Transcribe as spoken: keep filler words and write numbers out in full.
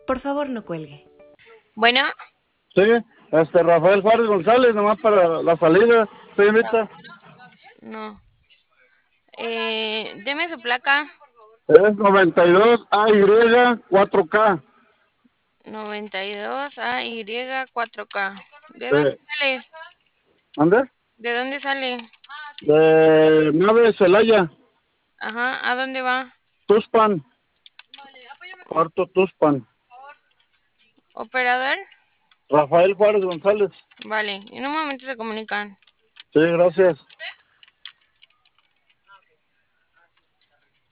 Por favor, no cuelgue. Bueno, Sí, este Rafael Juárez González, nomás para la salida, señorita. no. Eh, deme su placa. Es noventa y dos A Y cuatro K. noventa y dos A Y cuatro K. ¿De dónde Eh, sale? ¿Ande? ¿De dónde sale? De Nave Celaya, Ajá, ¿a dónde va? Tuspan, cuarto Tuspan. ¿Operador? Rafael Juárez González. Vale, en un momento se comunican. Sí, gracias.